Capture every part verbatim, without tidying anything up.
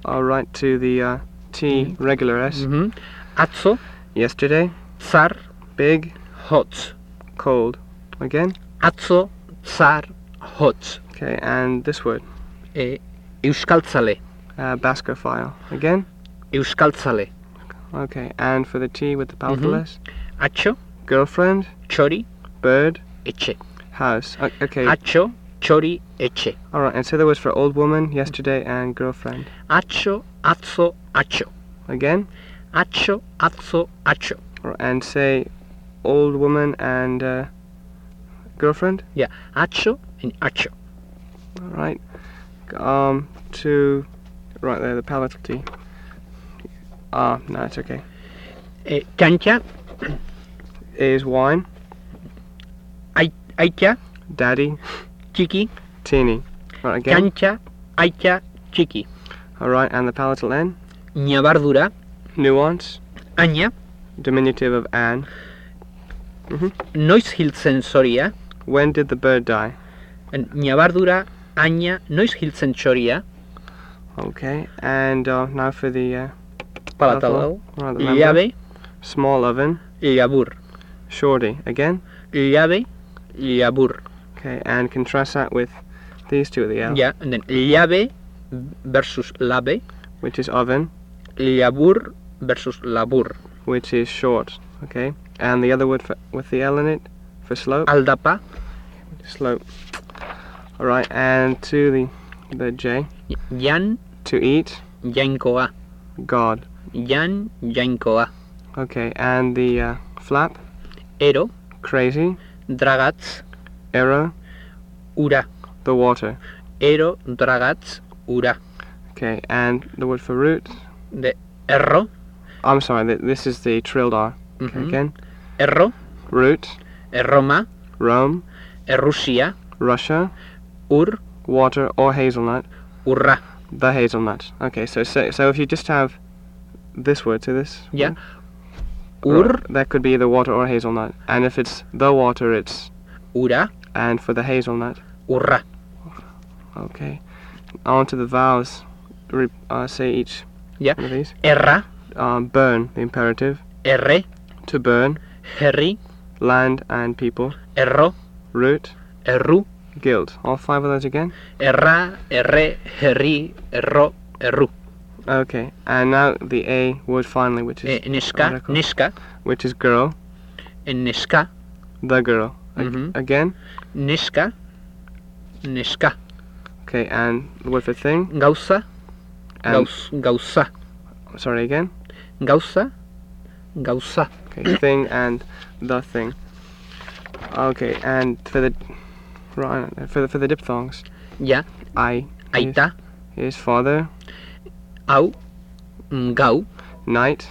I'll write to the uh, T, Mhm. regular S. Mhm. Atzo, Yesterday, tsar, big, hotz. cold. Again? Atzo, tsar, hotz. Okay, and this word, E, euskaltzale, uh, Baskerville. Again? euskaltzale. Okay, and for the T with the palatal Mhm. S, Atxo, girlfriend, txori, bird, etxe. house. O- okay, Atxo, txori, etxe. alright, and so there was for old woman, yesterday, and girlfriend. Atxo, atzo, atxo. Again? Atxo, atzo, atxo. Alright, and say old woman and uh, girlfriend. Yeah, atxo and atxo. Alright. Um, to, right there, the palatal T. Ah, no, it's okay. E, txantxa, Is wine, ai, aitxa, daddy, txiki, teeny. Right, again. txantxa, aitxa, txiki. Alright, and the palatal N, Ñabardura, nuance, aina, diminutive of an. noiz hiltzen zoria. When did the bird die? Ñabardura, aina, noiz hiltzen txoria. Okay, and uh, now for the uh, Palatal, right, the member. llabe, Small oven, llabur. shorty. Again. Llabe, llabur. Okay, and contrast that with these two at the L, Yeah, and then llabe versus labe, which is oven, llabur versus labur. which is short. Okay, and the other word for, with the L in it for slope, Aldapa, slope. Alright, and to the the J, jan, to eat, jainkoa. God. Jan, jainkoa. Okay, and the uh, flap, Ero, crazy, dragatz, arrow, ura. the water. Ero, dragatz, ura. Okay, and the word for root, De erro, I'm sorry, th- this is the trilled R. Okay, Mhm. again, erro, root, erroma, Rome, errusia, Russia, ur, water or hazelnut, urra. the hazelnut. Okay, so so, so if you just have this word to this, Yeah. word, Ur, right, that could be the water or hazelnut. And if it's the water, it's, ura, and for the hazelnut, urra. okay. On to the vowels, Re- uh, say each Yeah. one of these. Erra, Um, burn, the imperative, erre, to burn, herri, land and people, erro, root, erru, guilt. All five of those again? erra, erre, herri, erro, erru. Okay, and now the A word finally, which is E, neska, article, neska, which is girl, en neska, the girl. Ag- Mhm. Again? neska, neska. Okay, and the word for thing, Gauza, and, gauz, gauza. sorry again? Gauza, gauza. Okay, thing and the thing. Okay, and for the, right, for the, for the diphthongs, Ja, I aita, is, is father, hau, gau, night,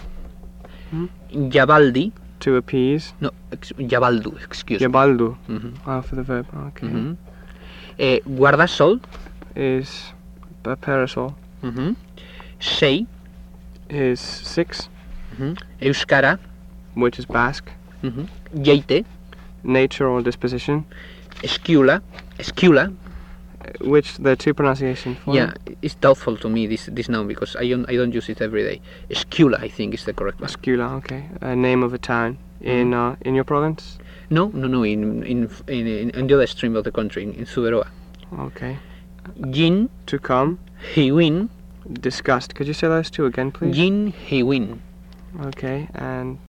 jabaldi, to appease, no, ex, jabaldu, excuse me. jabaldu, Mhm, oh, for the verb, okay, mhm. Eh, guardasol, is a parasol, mhm. Sei, is six, mhm. Euskara, which is Basque, mhm. Jeite, nature or disposition, eskiula, eskiula. which the two pronunciation for Yeah, it. it's doubtful to me this this noun because I don't I don't use it every day. Eskiula, I think, is the correct one. Escula, okay, a name of a town in uh, in your province. No, no, no. In in in, in, in the other extreme of the country, in, in Suberoa. Okay, Jin, to come, hiwin, disgust. Could you say those two again, please? jin, hiwin. Okay, and